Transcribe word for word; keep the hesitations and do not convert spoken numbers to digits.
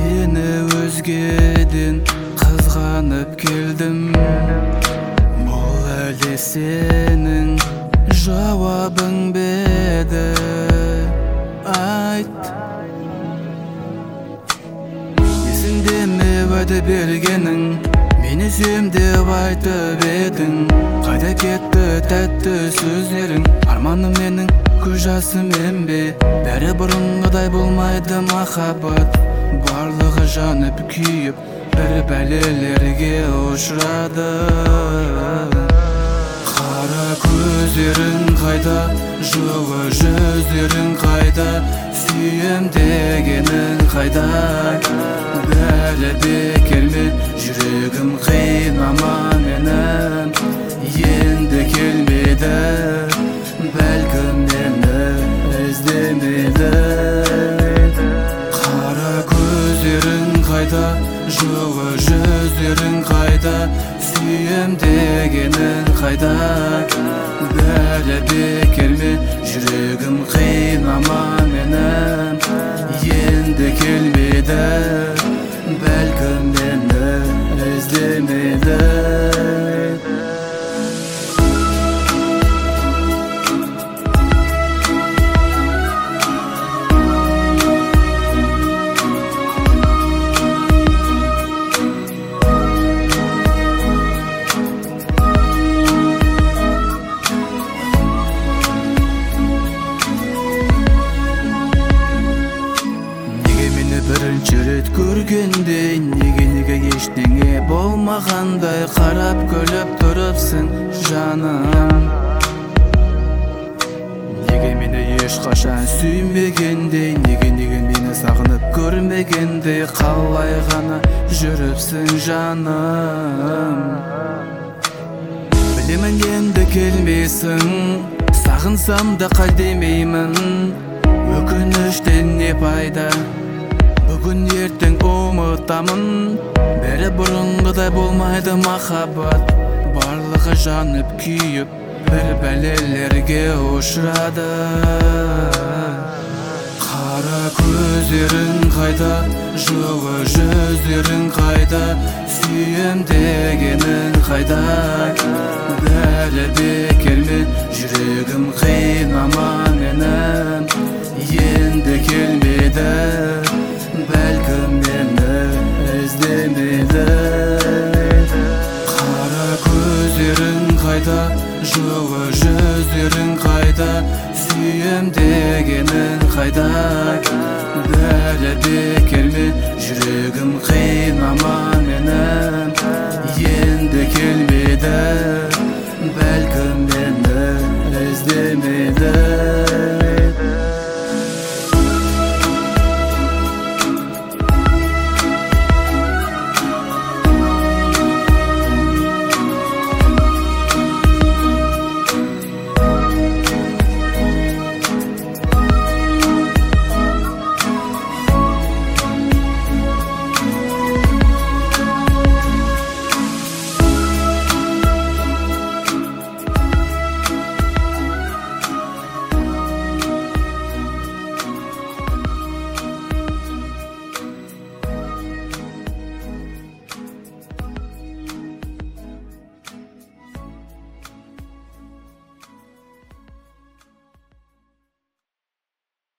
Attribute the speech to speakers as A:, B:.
A: Seni özgeden kızganıp keldim. Bol eli senin jawabın bedi. Ayt, esindemi vade bergenin, meni suyum dep aytıp edin. Kayda ketdi tәтті sözlerin, armanım menin көз жасым эмбе. Бәрі бұрынғыдай болмайды махаббат, барлығы жанып күйіп бір бәлелерге ұшырады. Қара көздерің қайда, жылы жүздерің қайда, сүйем дегенің қайда. Бәрі бекер ме, жүрегім қинама менің, енді келмеді, бәлкім мені іздемеді. Қара көздерің қайда, жылы жүздерің қайда, сүйем дегенің қайда. Бәрі бекер ме, жүрегім қинама менің, енді келмеді, бәлкім мені іздемеді. Бірінші рет көргенде неге-неге ештеңе болмағандай қарап күліп тұрыпсың жаным. Неге мені ешқашан сүймегенде, неге-неге мені сағынып көрмегенде, қалай ғана жүріпсің жаным. Білемін енді келмейсің, сағынсам да қайтемеймін, өкініштен не пайда. Бүгін ертең ұмытамын, бәрі бұрынғыдай болмайды махаббат, барлығы жанып күйіп бір бәлелерге ұшырады. Қара көздерің қайда, жылы жүздерің қайда, сүйем дегенің қайда. Бәрі бекер ме, жүрегім қинама менің, енді келмеді, бәлкім мені іздемеді. Қара көздерің қайда, жылы жүздерің қайда, сүйем дегенің қайда. Бәрі бекер ме, жүрегім қинама менің, енді келмеді.